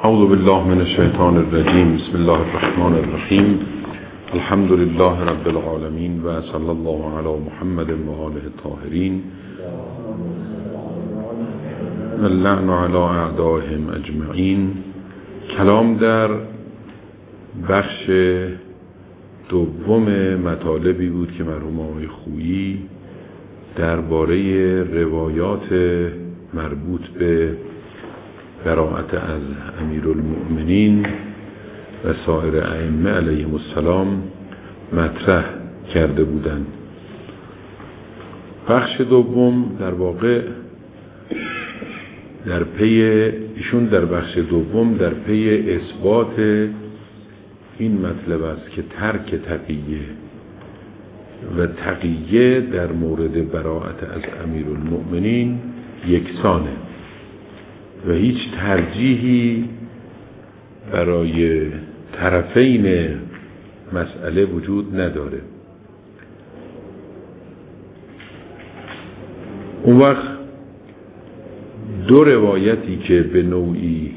اعوذ بالله من الشیطان الرجیم. بسم الله الرحمن الرحیم. الحمد لله رب العالمین و صلی الله علی محمد و آله الطاهرین و اللعن علی اعدائهم اجمعین. کلام در بخش دوم مطالبی بود که مرحوم آقای خویی درباره روایات مربوط به براءت از امیرالمؤمنین و سایر ائمه علیهم السلام مطرح کرده بودند. بخش دوم در واقع در پی ایشون در بخش دوم در پی اثبات این مطلب است که ترک تقیه و تقیه در مورد براءت از امیرالمؤمنین یکسانه و هیچ ترجیحی برای طرفین مسئله وجود نداره. اون وقت دو روایتی که به نوعی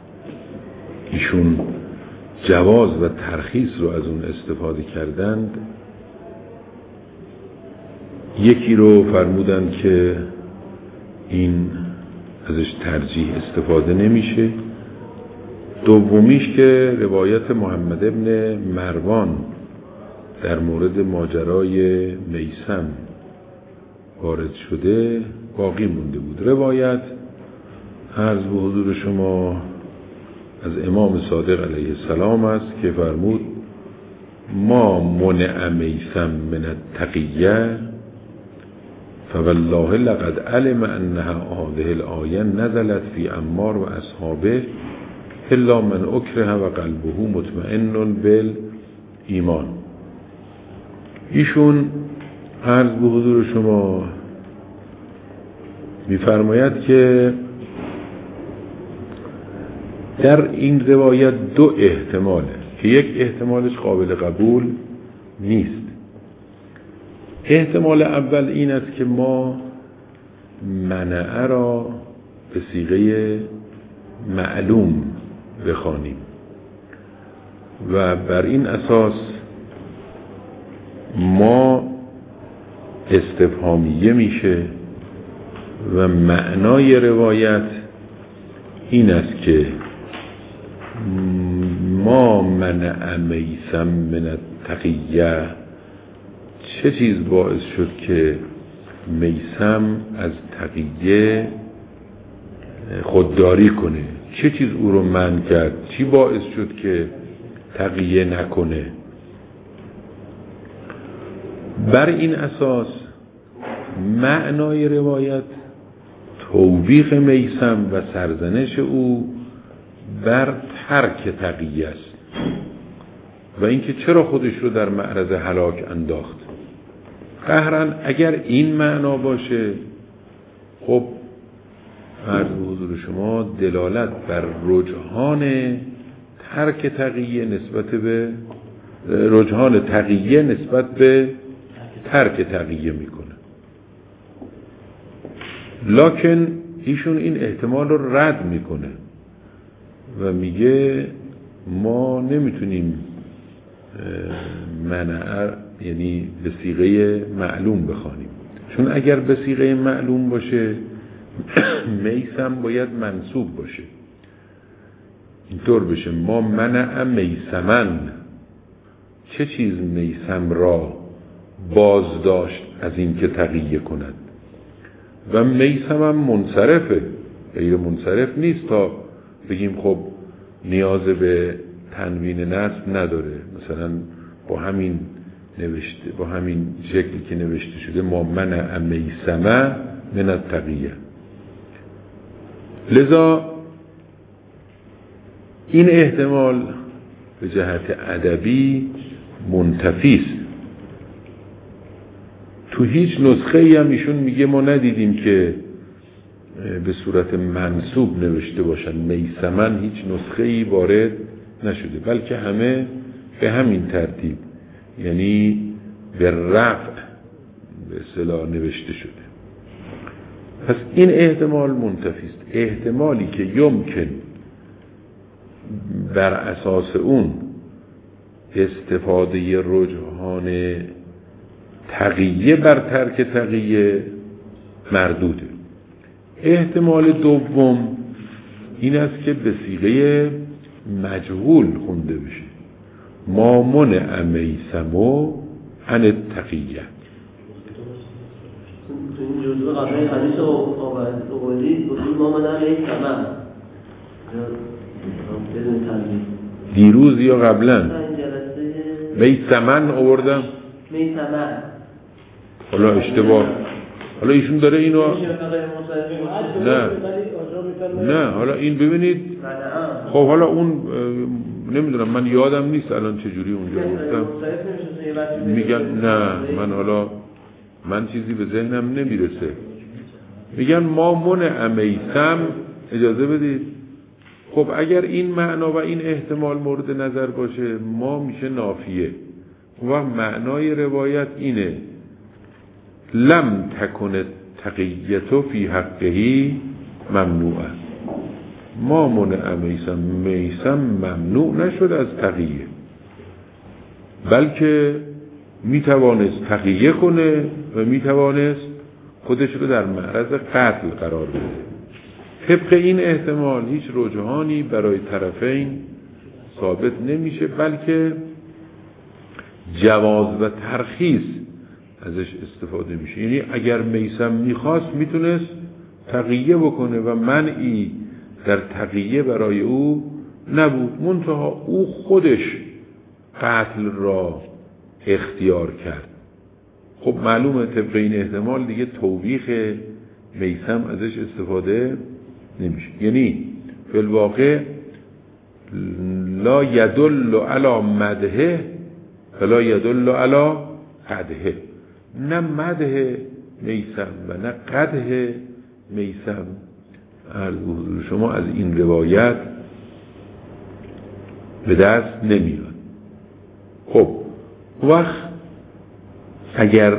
ایشون جواز و ترخیص رو از اون استفاده کردند، یکی رو فرمودند که این ازش ترجیح استفاده نمیشه، دومیش که روایت محمد ابن مروان در مورد ماجرای میثم وارد شده باقی مونده بود. روایت عرض به حضور شما از امام صادق علیه السلام است که فرمود ما منع میثم من التقیه فوالله لقد علم انها هذه الآیه نزلت فی عمار و اصحابه الا من اکره و قلبه مطمئن بالایمان. ایشون عرض به حضور شما می‌فرماید که در این روایت دو احتماله که یک احتمالش قابل قبول نیست. احتمال اول این است که ما منع را به صیغه معلوم بخوانیم و بر این اساس ما استفهامیه میشه و معنای روایت این است که ما منع میثم من التقیه، چه چیز باعث شد که میثم از تقیه خودداری کنه؟ چه چیز او رو منع کرد؟ چی باعث شد که تقیه نکنه؟ بر این اساس معنای روایت توبیخ میثم و سرزنش او بر ترک تقیه است و اینکه چرا خودش رو در معرض هلاک انداخت. قهرن اگر این معنا باشه، خب عرض به حضور شما دلالت بر رجحان ترک تقیه نسبت به رجحان تقیه نسبت به ترک تقیه میکنه. لکن ایشون این احتمال رو رد میکنه و میگه ما نمیتونیم منع یعنی به صیغه معلوم بخوانیم، چون اگر به صیغه معلوم باشه میثم باید منصوب باشه، اینطور بشه ما منع میثمن، چه چیز میثم را باز داشت از این که تقیه کند و میثم هم منصرفه، غیر منصرف نیست تا بگیم خب نیاز به تنوین نصب نداره، مثلا با همین نوشته با همین شکلی که نوشته شده ما منع میثم من التقیه. لذا این احتمال به جهت ادبی منتفی است. تو هیچ نسخه‌ای هم ایشون میگه ما ندیدیم که به صورت منصوب نوشته باشن میثمن، هیچ نسخه‌ای وارد نشده، بلکه همه به همین ترتیب یعنی به رفع به اصطلاح نوشته شده. پس این احتمال منتفی است. احتمالی که یمکن بر اساس اون استفاده رجحان تقیه بر ترک تقیه مردوده. احتمال دوم این است که به صیغه مجهول خونده بشه، ما منع میثم عن التقیه. این جزء قبلی حدیث اولی گفتیم ما منع میثم دیروز یا قبلا میثمن آوردم، میثمن حالا اشتباه، حالا ایشون داره اینو نه حالا این ببینید. خب حالا اون نمیدونم، من یادم نیست الان چجوری اونجا گفتم. میگن نه من چیزی به ذهنم نمیرسه. میگن ما منع میثم، اجازه بدید. خب اگر این معنا و این احتمال مورد نظر باشه ما میشه نافیه. و معنای روایت اینه لم تکن تقییت فی حقه ممنوعه، ما منع میثم ممنوع نشد از تقیه، بلکه میتوانست تقیه کنه و میتوانست خودش رو در معرض قتل قرار بده. طبق این احتمال هیچ رجحانی برای طرفین ثابت نمیشه، بلکه جواز و ترخیص ازش استفاده میشه. یعنی اگر میثم میخواست میتونست تقیه بکنه و منعی در تقیه برای او نبود، منتها او خودش قتل را اختیار کرد. خب معلومه طبق این احتمال دیگه توبیخ میثم ازش استفاده نمیشه. یعنی فی الواقع لا یدل علی مدحه ولا یدل علی قدحه، نه مدح میثم و نه قدح میثم شما از این روایت به دست نمیاد. خب وقت اگر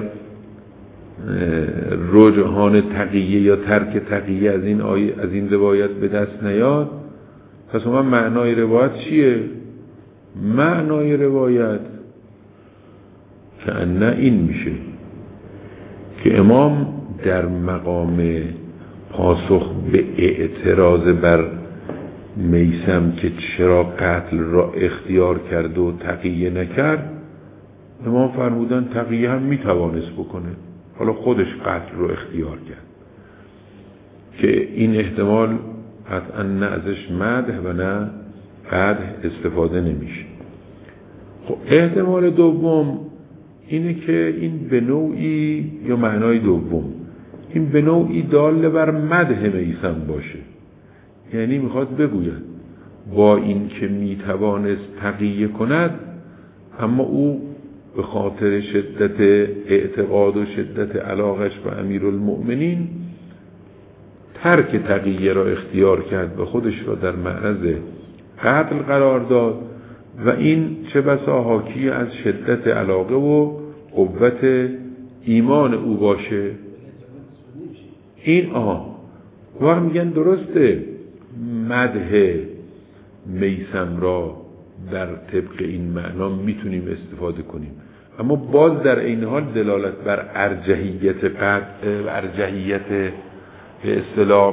رجحان تقیه یا ترک تقیه از این روایت به دست نیاد، پس ما معنای روایت چیه؟ معنای روایت که نه این میشه که امام در مقام پاسخ به اعتراض بر میثم که چرا قتل را اختیار کرد و تقیه نکرد، امام فرمودن تقیه هم میتوانست بکنه، حالا خودش قتل رو اختیار کرد، که این احتمال قطعا نه ازش مدح و نه قدح استفاده نمیشه. خب احتمال دوم اینه که این به نوعی یا معنای دوم این به نوعی دال بر مدح میثم باشه، یعنی میخواد بگوید با این که میتوانست تقیه کند اما او به خاطر شدت اعتقاد و شدت علاقش به امیرالمؤمنین ترک تقیه را اختیار کرد و خودش را در معرض قتل قرار داد و این چه بسا حاکی از شدت علاقه و قوت ایمان او باشه. این و میگن درسته مدح میثم را در طبق این معنا میتونیم استفاده کنیم، اما باز در این حال دلالت بر ارجحیت به اصطلاح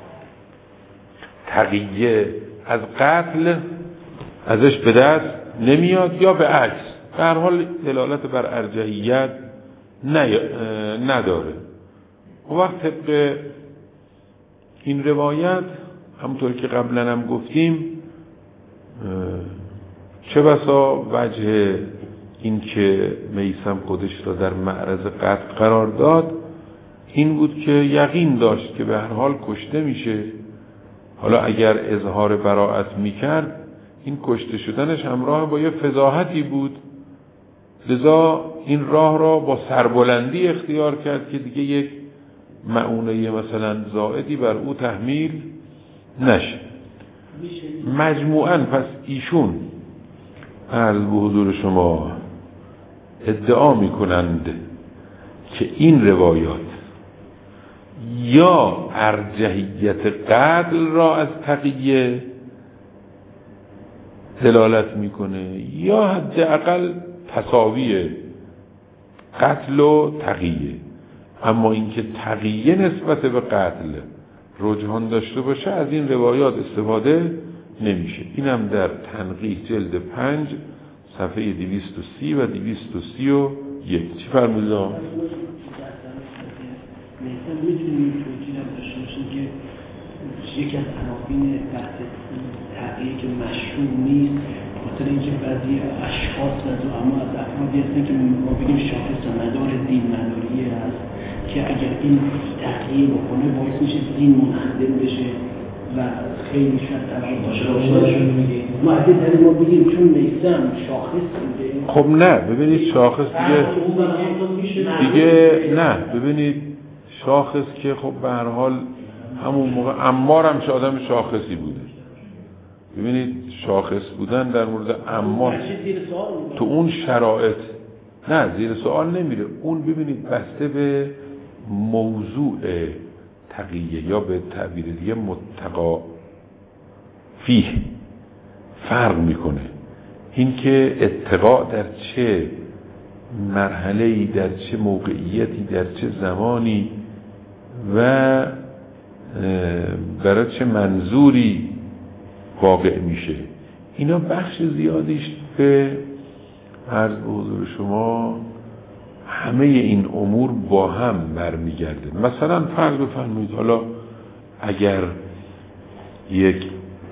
تقیه از قتل ازش به دست نمیاد، یا به عکس به هر حال دلالت بر ارجحیت نداره. وقت طبق این روایت همونطور که قبلا هم گفتیم چه بسا وجه این که میثم خودش را در معرض قتل قرار داد این بود که یقین داشت که به هر حال کشته میشه. حالا اگر اظهار براءت میکرد این کشته شدنش همراه با یه فضاحتی بود، لذا این راه را با سربلندی اختیار کرد که دیگه یک مؤونه مثلا زائدی بر او تحمیل نشه. مجموعاً پس ایشون عرض به حضور شما ادعا میکنند که این روایات یا ارجحیت قتل را از تقیه دلالت میکنه یا حداقل تساوی قتل و تقیه. اما اینکه تقیه نسبت به قتل رجحان داشته باشه از این روایات استفاده نمیشه. اینم در تنقیح جلد 5 صفحه 230 و 231. چی فرمودید؟ مثلا میتونیم توجیه داشته باشیم که یکی از عناوین بحث تغییر که مشروع نیست خاطر اینکه بعضی اشخاص و زعما از افرادی هستن که ما بگیم شاخص مدار دین مداریه هست که اگر این تغییر بکنه باعث میشه دین منحدر بشه و خیلی شاید تبعید داشته باشه. ما از این طریق ما بگیم چون میثم شاخص بوده. خب نه ببینید شاخص دیگه نه ببینید شاخص که خب به هر حال همون موقع عمار هم آدم شاخصی بوده. ببینید شاخص بودن در مورد عمار تو اون شرایط نه زیر سوال نمیره. اون ببینید بسته به موضوع تقیه یا به تعبیر دیگه متقا فیه فرق میکنه. این که اتقا در چه مرحله‌ای در چه موقعیتی در چه زمانی و برای چه منظوری واقع میشه اینا بخش زیادیش به عرض به حضور شما همه این امور با هم برمیگرده. مثلا فرض بفرمایید حالا اگر یک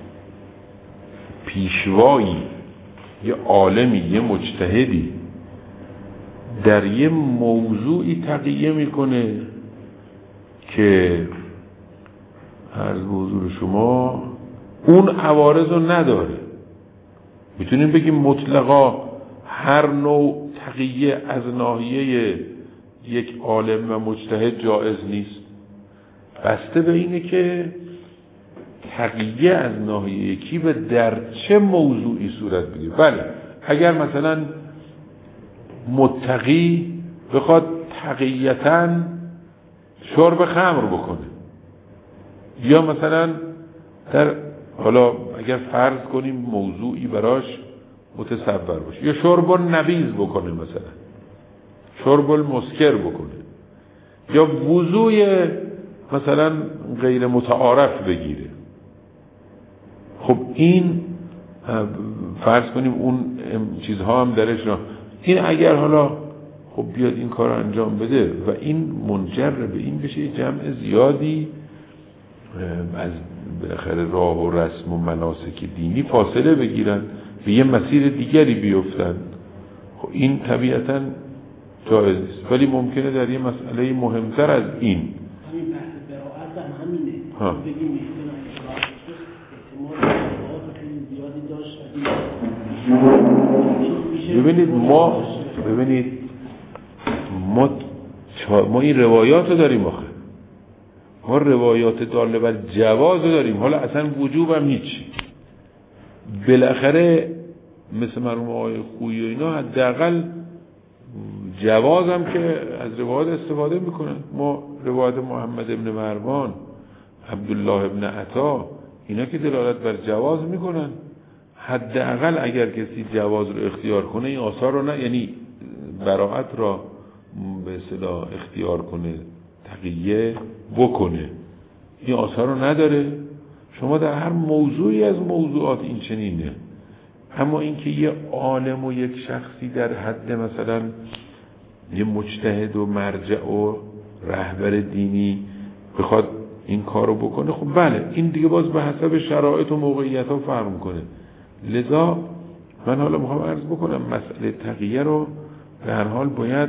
پیشوایی یه عالمی یه مجتهدی در یه موضوعی تقیه میکنه که عرض به حضور شما اون عوارض رو نداره، میتونیم بگیم مطلقا هر نوع تقیه از ناحیه یک عالم و مجتهد جایز نیست. بسته به اینه که تقیه از ناحیه یکی به در چه موضوعی صورت بگیره. بله اگر مثلا متقی بخواد تقیتاً شرب خمر بکنه یا مثلا در حالا اگر فرض کنیم موضوعی براش متصور باشه یا شرب النبیذ بکنه مثلا شرب المسکر بکنه یا وضوی مثلا غیر متعارف بگیره، خب این فرض کنیم اون چیزها هم درش نه. این اگر حالا خب بیاد این کار رو انجام بده و این منجر به این بشه جمع زیادی از بالاخره راه و رسم و مناسک دینی فاصله بگیرن به یه مسیر دیگری بیفتن، خب این طبیعتاً جایز نیست. ولی ممکنه در یه مسئله مهمتر از این همین بحث براءت هم همینه بگیم احتمال خیلی زیادی داشت. ببینید ما این روایات رو داریم آخه ما روایات داله بر جواز رو داریم، حالا اصلا وجوب هم هیچ. بالاخره مثل مرحوم آقای خویی و اینا حداقل جواز هم که از روایات استفاده میکنن. ما روایات محمد ابن مروان، عبدالله ابن عطا اینا که دلالت بر جواز میکنن. حداقل اگر کسی جواز رو اختیار کنه این آثار رو نه، یعنی براءت را به اصطلاح اختیار کنه تقیه بکنه، این آثار رو نداره. شما در هر موضوعی از موضوعات این چنینه. اما اینکه یه عالم و یک شخصی در حد مثلا یه مجتهد و مرجع و رهبر دینی بخواد این کارو بکنه، خب بله این دیگه باز به حسب شرایط و موقعیت ها فرق میکنه. لذا من حالا میخوام عرض بکنم مسئله تقیه رو به هر حال باید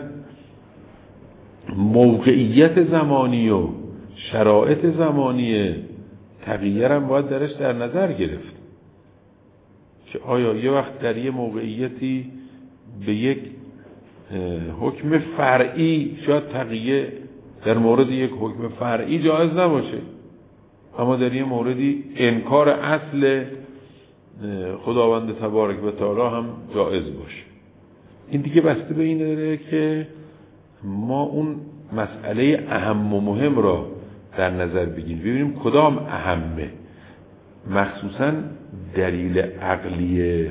موقعیت زمانی و شرایط زمانی تقیه هم باید درش در نظر گرفت که آیا یه وقت در یه موقعیتی به یک حکم فرعی شاید تقیه در مورد یک حکم فرعی جایز نباشه، اما در یه موردی انکار اصل خداوند تبارک و تعالی هم جایز باشه. این دیگه بسته به این داره که ما اون مسئله اهم و مهم را در نظر بگیریم، ببینیم کدام اهمه. مخصوصا دلیل عقلی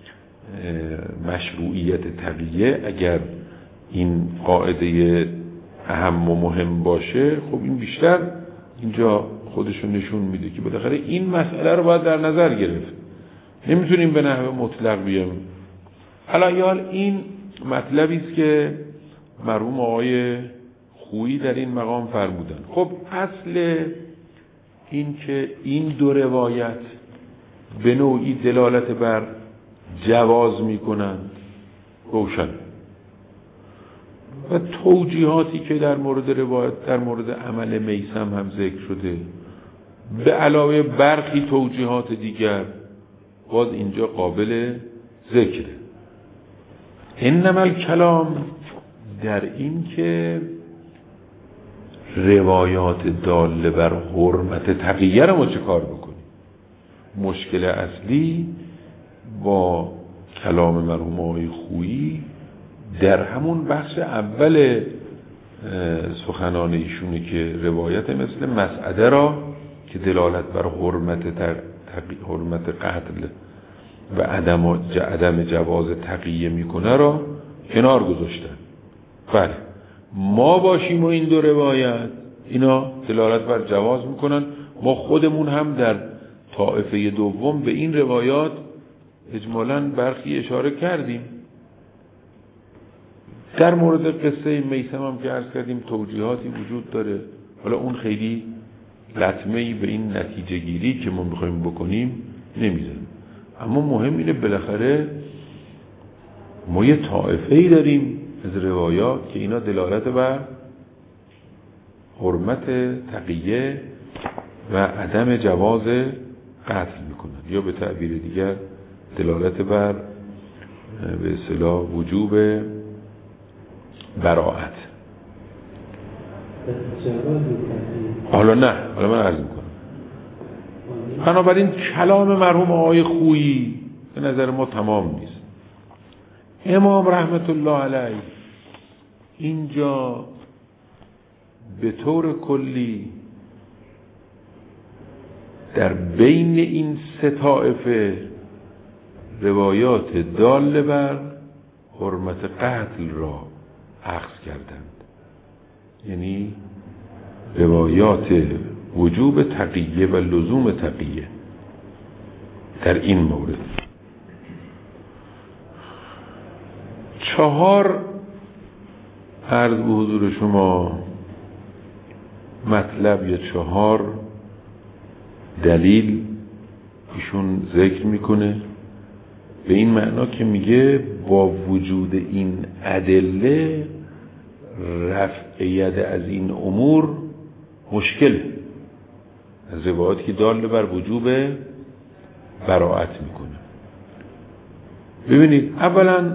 مشروعیت تقیه اگر این قاعده اهم و مهم باشه، خب این بیشتر اینجا خودشو نشون میده که بالاخره این مسئله رو باید در نظر گرفت. نمیتونیم به نحو مطلق بیام. الان این مطلبی است که مرحوم آقای خویی در این مقام فرمودن. خب اصل این که این دو روایت به نوعی دلالت بر جواز میکنند روشن و توجیهاتی که در مورد روایت در مورد عمل میثم هم ذکر شده، به علاوه برخی توجیهات دیگر باز اینجا قابل ذکره. انما الکلام در این که روایات داله بر حرمت تقیه رو ما چه کار بکنیم. مشکل اصلی با کلام مرحوم آقای خویی در همون بخش اول سخنان ایشونه که روایت مثل مسعده را که دلالت بر حرمت قتل و عدم جواز تقیه میکنه را کنار گذاشتن. بله ما باشیم و این دو روایت اینا دلالت بر جواز میکنن. ما خودمون هم در طائفه دوم به این روایات اجمالاً برخی اشاره کردیم. در مورد قصه میثم هم که عرض کردیم توجیهاتی وجود داره. حالا اون خیلی لطمه‌ای به این نتیجه گیری که ما میخوایم بکنیم نمیزنیم، اما مهم اینه بالاخره ما یه طائفه‌ای داریم از روایات که اینا دلالت بر حرمت تقیه و عدم جواز قتل میکنن، یا به تعبیر دیگر دلالت بر به اصطلاح وجوب براءت. حالا من عرض میکنم. بنابراین کلام مرحوم آقای خویی به نظر ما تمام نیست. امام رحمت الله علیه اینجا به طور کلی در بین این سه طائفه روایات داله بر حرمت قتل را اخذ کردند، یعنی روایات وجوب تقیه و لزوم تقیه در این مورد. 4 عرض به حضور شما مطلب یا 4 دلیل ایشون ذکر میکنه به این معنا که میگه با وجود این ادله رفع ید از این امور مشکل از روایاتی که دال بر وجوب براءت میکنه. ببینید اولا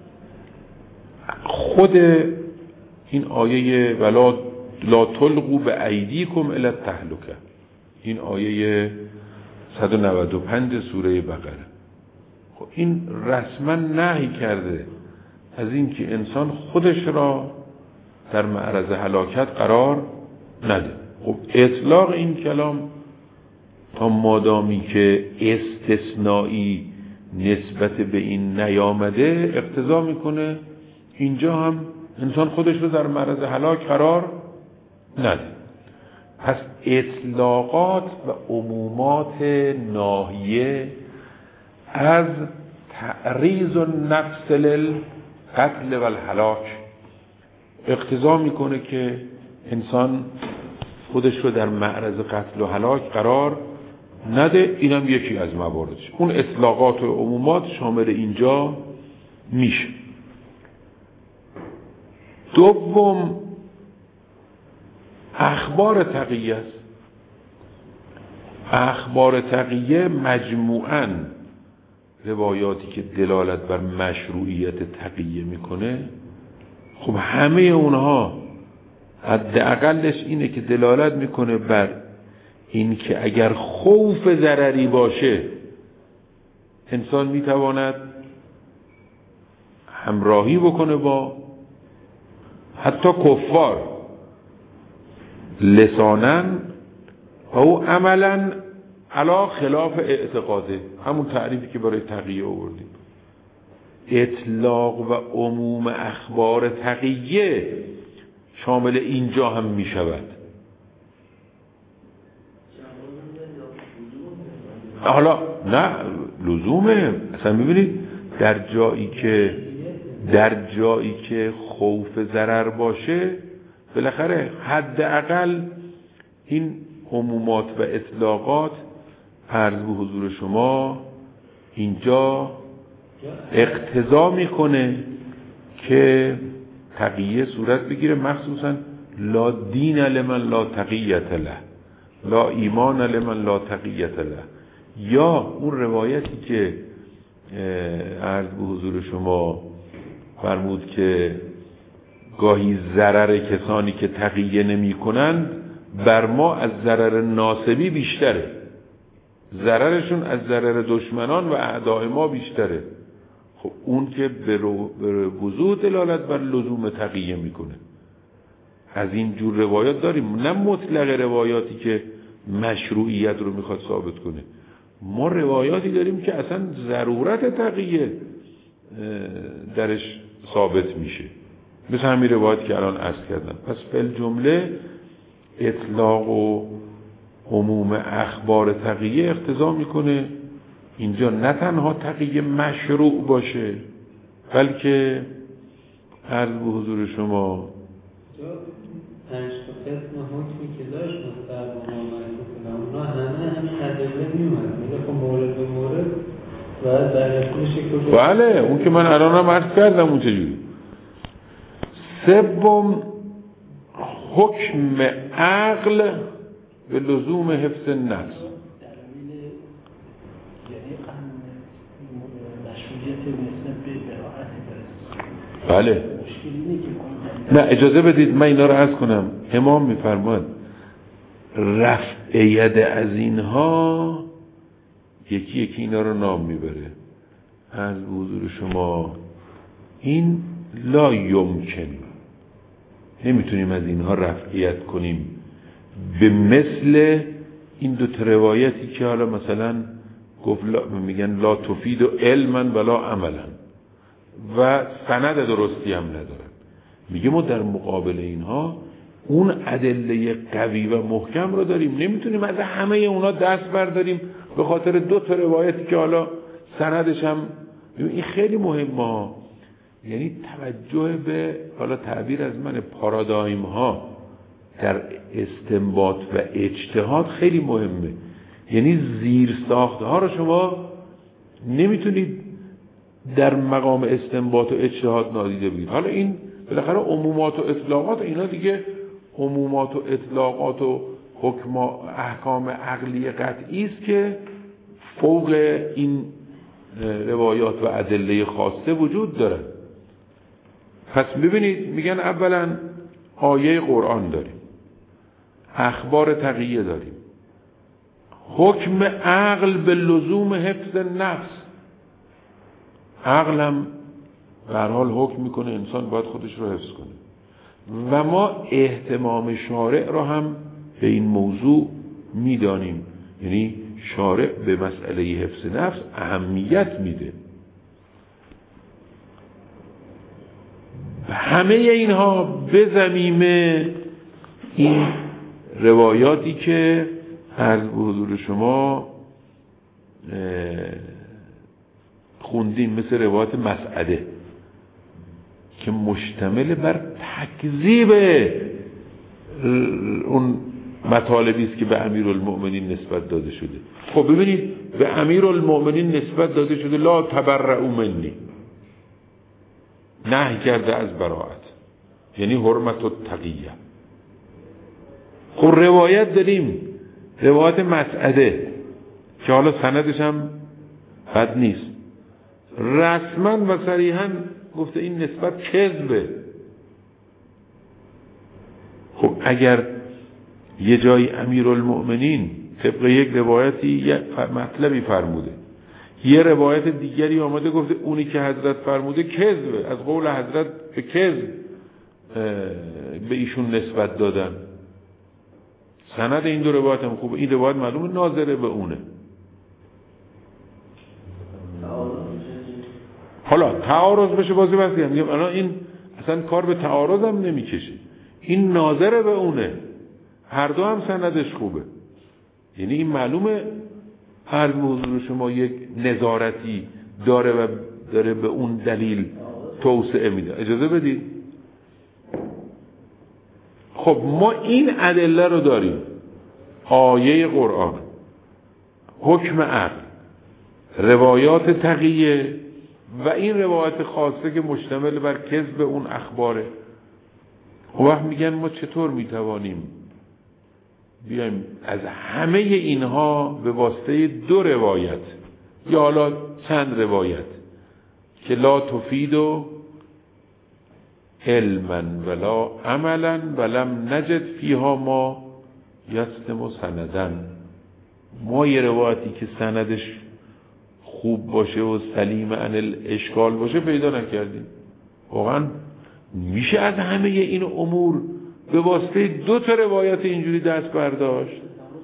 خود این آیه ولا لا تلقوا بأیدیکم الی التهلکه، این آیه 195 سوره بقره، خب این رسما نهی کرده از این که انسان خودش را در معرض هلاکت قرار نده. خب اطلاق این کلام تا مادامی که استثنایی نسبت به این نیامده اقتضا میکنه اینجا هم انسان خودش رو در معرض هلاک قرار نده. پس اطلاقات و عمومات ناهیه از تعریض النفس للقتل و الهلاک اقتضا میکنه که انسان خودش رو در معرض قتل و هلاک قرار نده. اینم یکی از مواردش. اون اطلاقات و عمومات شامل اینجا میشه. دوم اخبار تقیه است. اخبار تقیه مجموعاً روایاتی که دلالت بر مشروعیت تقیه میکنه، خب همه اونها حداقلش اینه که دلالت میکنه بر این که اگر خوف ضرری باشه انسان میتواند همراهی بکنه با حتی کفار لسانن او عملا علا خلاف اعتقاده، همون تعریفی که برای تقیه آوردیم. اطلاق و عموم اخبار تقیه شامل اینجا هم می شود. حالا نه لزومه، اصلا ببینید در جایی که خوف ضرر باشه بالاخره حداقل این عمومات و اطلاقات عرض به حضور شما اینجا اقتضا میکنه که تقیه صورت بگیره، مخصوصا لا دین لمن لا تقیت له، لا ایمان لمن لا تقیت له. یا اون روایتی که عرض به حضور شما فرمود که گاهی ضرر کسانی که تقیه نمی کنند بر ما از ضرر ناسبی بیشتره، ضررشون از ضرر دشمنان و اعدای ما بیشتره. خب اون که به وضوح دلالت بر لزوم تقیه میکنه. از این جور روایات داریم، نه مطلق روایاتی که مشروعیت رو میخواد ثابت کنه. ما روایاتی داریم که اصلا ضرورت تقیه درش ثابت میشه، مثل همین روایت که الان عرض کردم. پس فل جمله اطلاق و عموم اخبار تقیه اقتضا میکنه اینجا نه تنها تقیه مشروع باشه، بلکه عرض به حضور شما پنج تا قسم حکمی که داشت مستحب و نامعروف اونا همه ادله میومد، میگه خب مورد به مورد و بررسی شکل. بله اون که من الانم عرض کردم اون چجوری. سوم حکم عقل به لزوم حفظ نفس. بله نه اجازه بدید من اینا رو عرض کنم. امام میفرماید رفع ید از اینها یکی یکی اینا رو نام میبره. از حضور شما این لا یمکن، نمیتونیم از اینها رفعیت کنیم به مثل این دو روایتی که حالا مثلا گفت میگن لا تفید و علما ولا عملا و سند درستی هم ندارن. میگه ما در مقابل اینها اون ادله قوی و محکم رو داریم، نمیتونیم از همه اونا دست برداریم به خاطر دو تا روایتی که حالا سندش هم. این خیلی مهمه، یعنی توجه به حالا تعبیر از من پارادایم ها در استنباط و اجتهاد خیلی مهمه. یعنی زیر ساخته ها رو شما نمیتونید در مقام استنباط و اجتهاد نادیده بگیرید. حالا این بالاخره عمومات و اطلاقات، اینا دیگه عمومات و اطلاقات و حکم احکام عقلی قطعی است که فوق این روایات و ادله خاصه وجود داره. پس ببینید میگن اولا آیه قرآن داریم، اخبار تقیه داریم، حکم عقل به لزوم حفظ نفس. عقل هم به هر حال حکم میکنه انسان باید خودش رو حفظ کنه و ما اهتمام شارع رو هم به این موضوع میدانیم، یعنی شارع به مسئله حفظ نفس اهمیت میده. همه اینها به ضمیمه این روایاتی که عرض به حضور شما خوندیم، مثل روایت مسعده که مشتمل بر تکذیب اون مطالبی است که به امیرالمؤمنین نسبت داده شده. خب ببینید به امیرالمؤمنین نسبت داده شده لا تبرئوا منی، نهی کرده از براءت، یعنی حرمت التقیه. خب روایت داریم، روایت مسعده که حالا سندش هم بد نیست، رسما و صریحا گفته این نسبت کذبه. خب اگر یه جای امیرالمؤمنین طبق یک روایتی یه مطلبی فرموده، یه روایت دیگری آمده گفته اونی که حضرت فرموده کذبه، از قول حضرت به کذب به ایشون نسبت دادن، سند این دو روایت هم خوبه، این روایت معلومه ناظره به اونه. حالا تعارض بشه بازی بسید هم میگم الان این اصلا کار به تعارض هم نمیکشه، این ناظره به اونه، هر دو هم سندش خوبه. یعنی این معلومه هر موضوع شما یک نظارتی داره و داره به اون دلیل توسعه میده. اجازه بدید. خب ما این ادله رو داریم، آیه قرآن، حکم عقل، روایات تقیه و این روایت خاصه که مشتمل بر کذب اون اخباره. وقت میگن ما چطور میتوانیم بیایم از همه اینها به واسطه دو روایت یا حالا چند روایت که لا تفید و علما ولا عملا ولم نجد فیها ما یستم سندن، ما یه روایتی که سندش خوب باشه و سلیم عن الاشکال باشه پیدا نکردیم. واقعا میشه از همه این امور به واسطه دو تا روایت اینجوری دست برداشت؟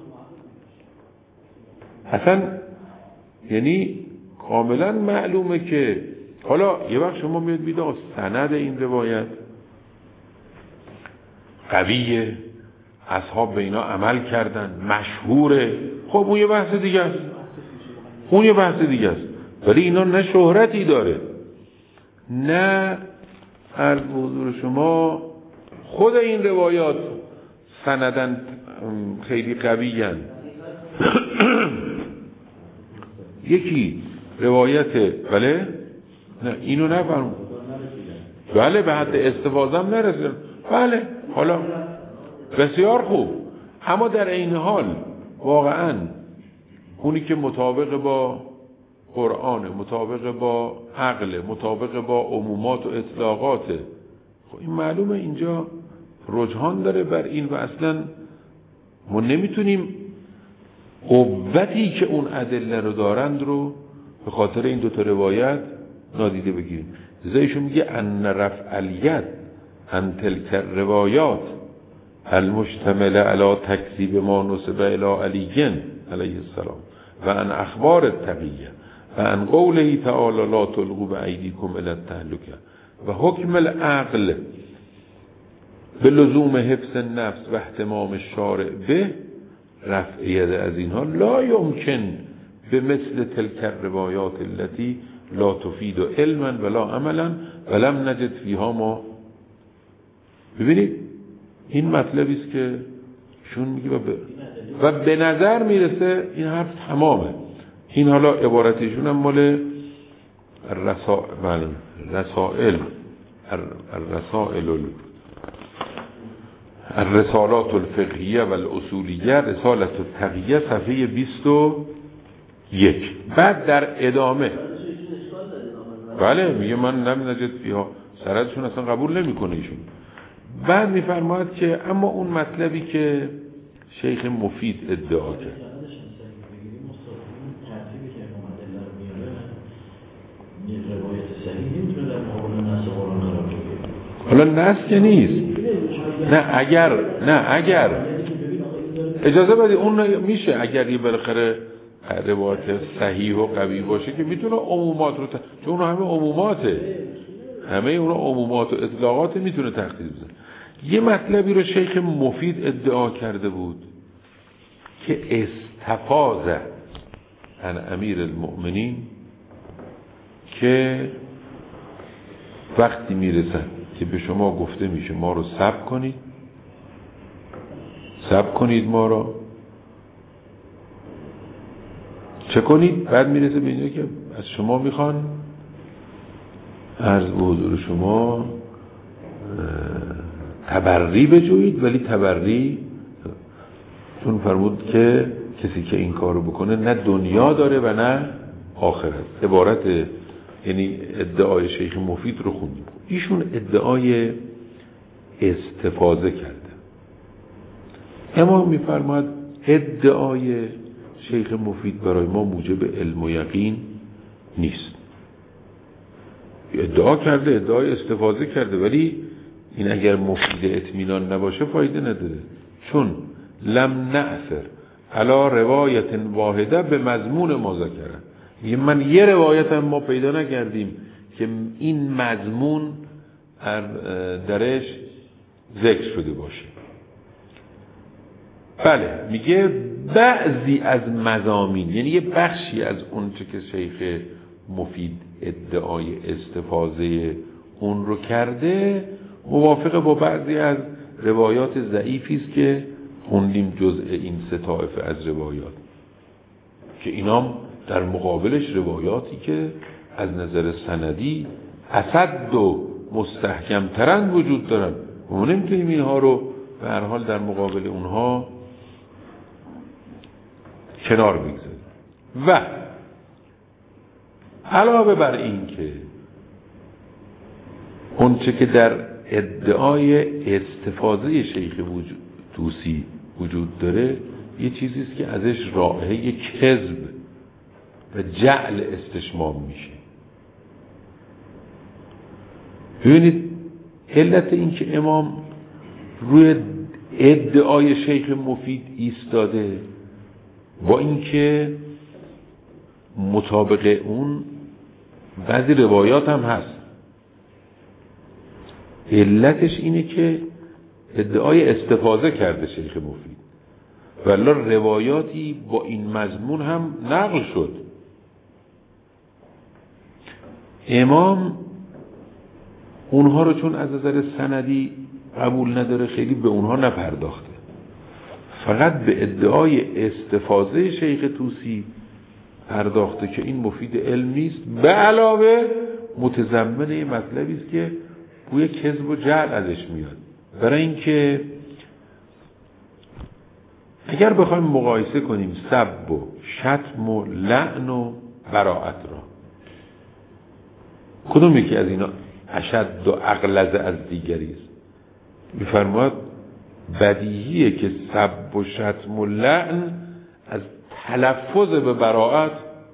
اصلا یعنی کاملا معلومه که حالا یه وقت شما میاد بیده سند این روایت قویه، اصحاب به اینا عمل کردن، مشهوره، خب اون یه بحث دیگه است، اون یه بحث دیگه است. ولی اینا نه شهرتی داره نه عرض به حضور شما خود این روایات سندن خیلی قوی هستند. یکی روایت بله نه اینو نفرم بله به حد استفاده هم نرسید بله حالا بسیار خوب، اما در این حال واقعا اونی که مطابق با قرآن، مطابق با عقل، مطابق با عمومات و اطلاقات، خب این معلومه اینجا رجحان داره بر این و اصلا ما نمیتونیم قوتی که اون ادله رو دارند رو به خاطر این دوتا روایت نادیده بگیریم. زیشون میگه ان رفع الید عن تلک روایات المشتمل علی تکذیب ما نسب الی علی علیه السلام و ان اخبار التقیه و ان قوله تعالی لا تلقوا بایدیکم الی التهلکه و حکم العقل به لزوم حفظ النفس و اهتمام الشارع به رفع ید از اینها لا یمکن به مثل تلک الروایات التي لا تفید علما ولا عملا ولم نجد فیها ما. ببینید این مطلبی است که شون میگه و به نظر میرسه این حرف تمامه. این حالا عبارتشون هم مال الرسالات الفقهیه و الاصولیه رسالت التقیه صفحه 21. بعد در ادامه بله میگه من لم نجد فیها، سردشون اصلا قبول نمیکنه ایشون. بعد میفرماید که اما اون مطلبی که شیخ مفید ادعا کرد حالا نص که نیست، نه اگر اجازه بدید اون میشه اگر یه بالاخره روایت صحیح و قوی باشه که میتونه عمومات رو چون همه عموماته، همه اونا عمومات و اطلاقات میتونه تخصیص بزنه. یه مطلبی رو شیخ مفید ادعا کرده بود که استفاض عن امیر المؤمنین که وقتی میرسن که به شما گفته میشه ما رو صبر کنید ما رو چه کنید، بعد میرسه به اینجا که از شما میخوان عرض به حضور شما تبری بجویید، ولی تبری چون فرمود که کسی که این کارو بکنه نه دنیا داره و نه آخرت. عبارت یعنی ادعای شیخ مفید رو خوندیم. ایشون ادعای استفاضه کرده، اما میفرماد ادعای شیخ مفید برای ما موجب علم و یقین نیست. ادعا کرده، ادعای استفاضه کرده، ولی این اگر مفید اطمینان نباشه فایده نداره، چون لم نأثر علی روایت واحده به مضمون ما ذکره. میگه من یه روایت هم ما پیدا نکردیم که این مضمون درش ذکر شده باشه. بله، میگه بعضی از مضامین، یعنی یه بخشی از اون چه که شیخ مفید ادعای استفاضه اون رو کرده موافقه با بعضی از روایات ضعیفی است که خوندیم جزء این سه طایفه از روایات، که اینام در مقابلش روایاتی که از نظر سندی اسد و مستحکم ترن وجود دارن. ما نمیتونیم اینها رو به هر حال در مقابل اونها کنار بگذاریم. و علاوه بر این که اون چه که در ادعای استفاضه شیخ طوسی وجود داره یه چیزیست که ازش رائحه کذب و جعل استشمام میشه. ببینید علت این که امام روی ادعای شیخ مفید ایستاده با اینکه مطابق اون بعضی روایات هم هست، علتش اینه که ادعای استفاضه کرده شیخ مفید، ولی روایاتی با این مضمون هم نقل شد. امام اونها رو چون از نظر سندی قبول نداره خیلی به اونها نپرداخته، فقط به ادعای استفاضه شیخ طوسی پرداخته که این مفید علم نیست، به علاوه متضمن مطلبی است که بوی کذب و جعل ازش میاد. برای اینکه اگر بخوایم مقایسه کنیم سب و شتم و لعن و براءت را، کدوم یکی از اینا اشد و اغلظ از دیگری است؟ می‌فرماید بدیهیه که سب و شتم و لعن از تلفظ به براءت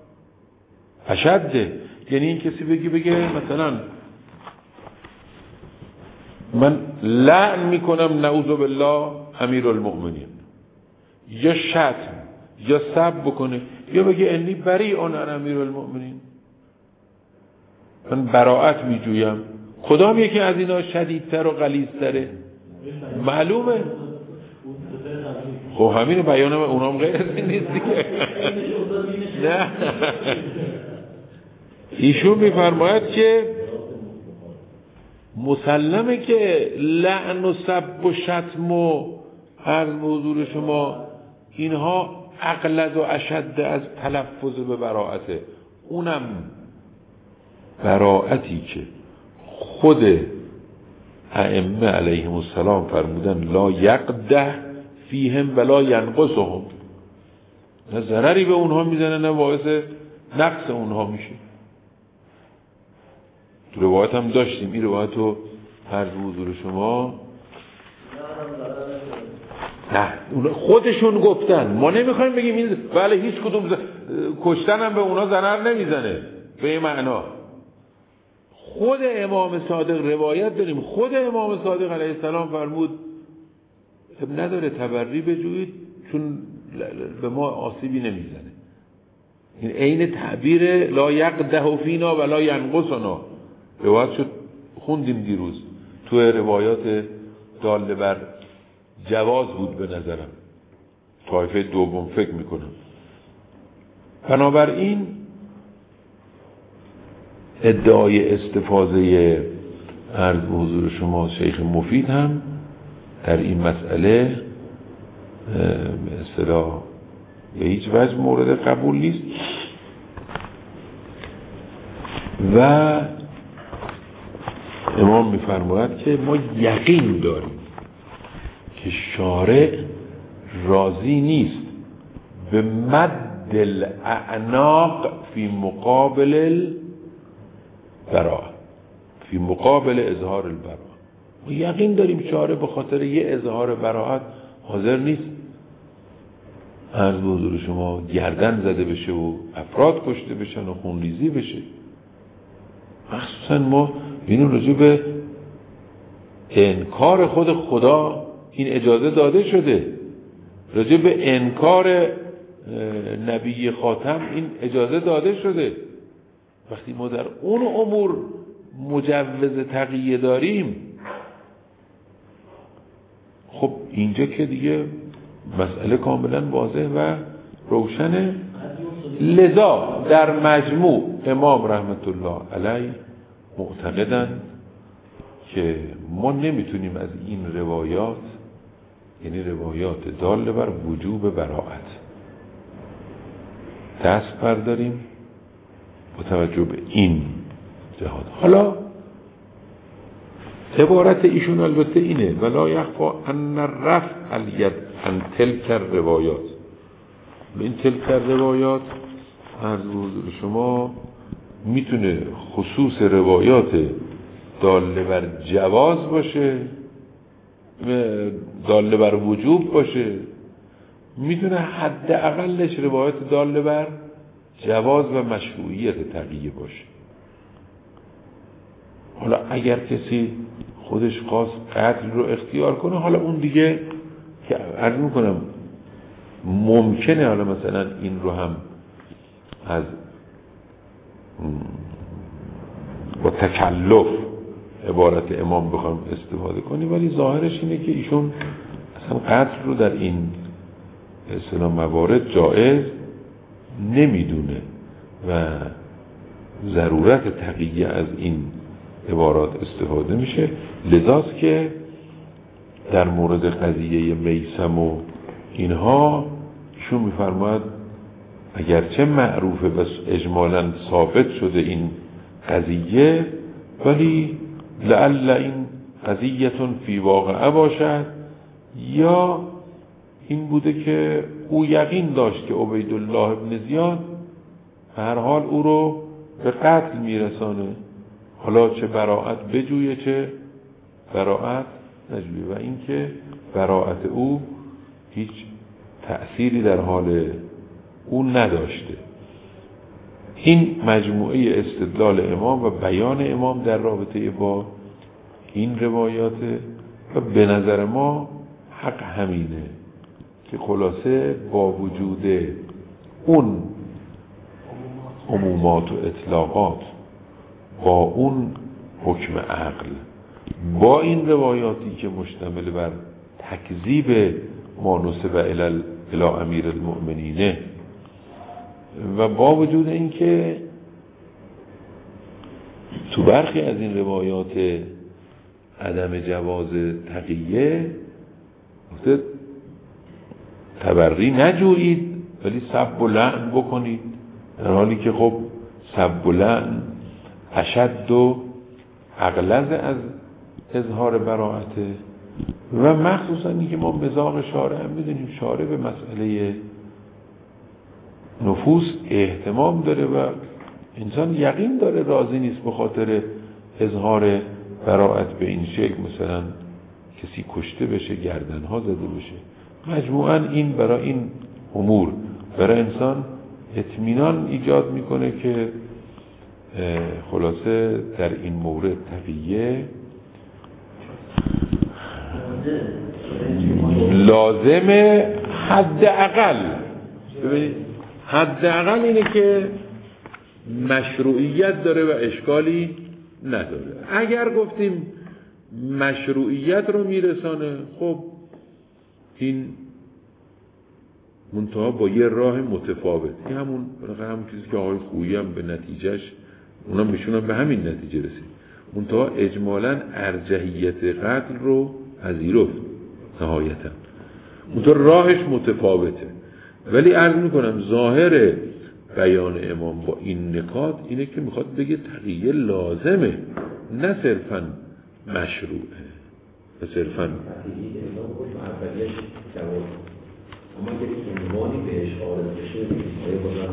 اشده. یعنی این کسی بگه مثلا من لعن میکنم نعوذ بالله امیرالمؤمنین، یا شتم یا سب بکنه، یا بگه انی بریء عن امیرالمؤمنین، من براءت میجویم. کدام یکی از اینا شدیدتر و غلیظتره؟ معلومه. خب همین بیان اونام غیر از این نیست دیگه. نه، ایشون میفرماید که مسلمه که لعن و سب و شتم و عرض به حضور شما اینها اغلظ و اشد از تلفظ به براءته. اونم براءتی که خود ائمه علیهم السلام فرمودن لا یقده فیهم ولا ینقصهم، نه ضرری به اونها میزنه نه باعث نقص اونها میشه. تو روایت هم داشتیم، این روایت رو عرض به حضور شما نه خودشون گفتن، ما نمیخوایم بگیم این بله هیچ کدوم کشتن هم به اونا ضرر نمیزنه به این معنا. خود امام صادق روایت داریم، خود امام صادق علیه السلام فرمود نداره تبری بجوید چون به ما آسیبی نمیزنه. این عین تعبیر لا یقده فینا ولا ینقصنا روایت شد، خوندیم دیروز تو روایات داله بر جواز بود به نظرم، طایفه دوم فکر میکنم. بنابراین ادعای استفاضه عرض به حضور شما شیخ مفید هم در این مسئله به اصطلاح به هیچ وجه مورد قبول نیست. و امام میفرماید که ما یقین داریم که شارع راضی نیست به مد الاعناق فی مقابل البراء، فی مقابل اظهار البراء. ما یقین داریم شارع به خاطر یه اظهار براءت حاضر نیست عرض به حضور شما گردن زده بشه و افراد کشته بشن و خونریزی بشه. مخصوصا ما بینیم رجوع به انکار خود خدا این اجازه داده شده. راجع به انکار نبی خاتم این اجازه داده شده. وقتی ما در اون امور مجوز تقیه داریم، خب اینجا که دیگه مسئله کاملا واضح و روشنه. لذا در مجموع امام رحمت الله علیه معتقدند که ما نمیتونیم از این روایات، یعنی روایات داله بر وجوب براءت، دست برداریم با توجه به این جهاد. حالا عبارت ایشون البته اینه ولا یخفا ان رفع الید عن تلک الروایات. این تلک الروایات از حضور شما میتونه خصوص روایات داله بر جواز باشه، داله بر وجوب باشه، میتونه حداقلش روایات داله بر جواز و مشروعیت تقیه باشه. حالا اگر کسی خودش خواست قتل رو اختیار کنه، حالا اون دیگه که عرض میکنم ممکنه حالا مثلا این رو هم از با تکلف عبارت امام بخوام استفاده کنیم، ولی ظاهرش اینه که ایشون اصلا قتل رو در این اصطلاح موارد جایز نمیدونه و ضرورت تقیه از این عبارات استفاده میشه. لذاست که در مورد قضیه میثم و اینها ایشون میفرماید اگرچه معروفه و اجمالاً ثابت شده این قضیه، ولی لعل این قضیه‌تون فی واقعه باشد، یا این بوده که او یقین داشت که عبیدالله ابن زیاد به هر حال او رو به قتل میرسانه، حالا چه براءت بجویه چه براءت نجویه، و این که براءت او هیچ تأثیری در حال او نداشته. این مجموعه استدلال امام و بیان امام در رابطه با این روایات و به نظر ما حق همینه که خلاصه با وجود اون عمومات و اطلاقات، با اون حکم عقل، با این روایاتی که مشتمل بر تکذیب ما نسب الی امیر المؤمنین و با وجود این که تو برخی از این روایات عدم جواز تقیه گفته تبری نجویید ولی سب و لعن بکنید، در حالی که خب سب و لعن اشد و اغلظ از اظهار براءته. و مخصوصا این که ما مزاق شارع هم میدونیم، شارع به مسئله نفوس اهتمام داره و انسان یقین داره راضی نیست به خاطر اظهار براءت به این شکل مثلا کسی کشته بشه، گردنها زده بشه. مجموعاً این برای این امور برای انسان اطمینان ایجاد میکنه که خلاصه در این مورد تقیه لازمه. حداقل ببینید، حداقل اینه که مشروعیت داره و اشکالی نداره. اگر گفتیم مشروعیت رو میرسانه، خب این منتها با یه راه متفاوت، این همون چیزی که آقای خویی هم به نتیجهش اونا میشونن به همین نتیجه رسید، منتها اجمالاً ارجحیت قتل رو پذیرفت نهایتاً، منتها راهش متفاوته. ولی عرض میکنم ظاهر بیان امام با این نکات اینه که میخواد بگه تقیه لازمه، نه صرفاً مشروعه و صرفاً اما که عنوانی بهش عارض بشه آیا بازم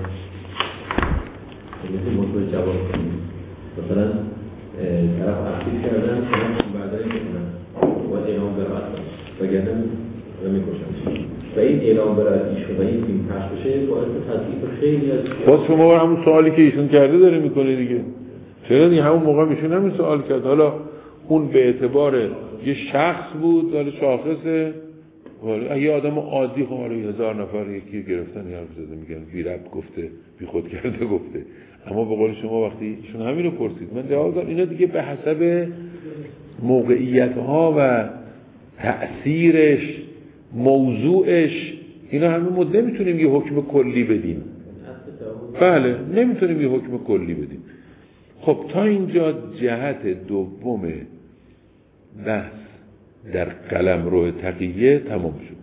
مثل موضوع جواب کنیم، مثلا طرف اخیر کردن شما بعدایی میکنن باید اعلام براعت کنم وگرنه میکشن و این اعلام براعت ایشون و این فیلم پخش بشه باعث تضعیف خیلی از باز شما همون سوالی که ایشون کرده داره میکنه دیگه. چرا دیگه همون موقع میشون همین سوال کرد، حالا اون به اعتبار یه شخص بود، حالا شاخصه یه آدم عادی خب 1000 نفر یکی گرفتن حرف زده میگن بی ربط گفته، بی خود کرده گفته. اما به قول شما وقتی ایشون همین رو پرسید من جواب دادم اینا دیگه به حسب موقعیت‌ها و تأثیرش، موضوعش، اینا همه ما نمیتونیم یه حکم کلی بدیم. بله نمیتونیم یه حکم کلی بدیم. خب تا اینجا جهت دوم بحث در قلمرو تقیه تمام شد.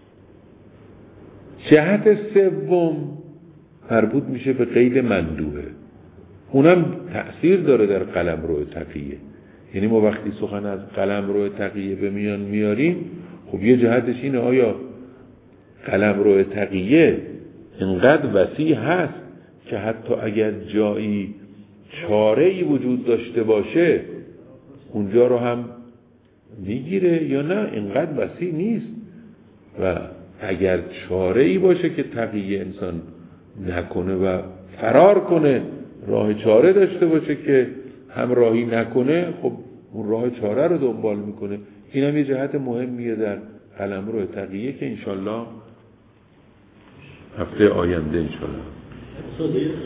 جهت سوم مربوط میشه به قید مندوبه. اونم تأثیر داره در قلمرو تقیه. یعنی ما وقتی سخن از قلمرو تقیه به میان میاریم، خب یه جهتش اینه آیا قلمرو تقیه اینقدر وسیع هست که حتی اگر جایی چاره‌ای وجود داشته باشه اونجا رو هم میگیره یا نه اینقدر وسیع نیست و اگر چاره‌ای باشه که تقیه انسان نکنه و فرار کنه، راه چاره داشته باشه که همراهی نکنه، خب اون راه چاره رو دنبال میکنه. این هم یه جهت مهمیه در قلمرو تقیه که انشالله هفته آینده انشالله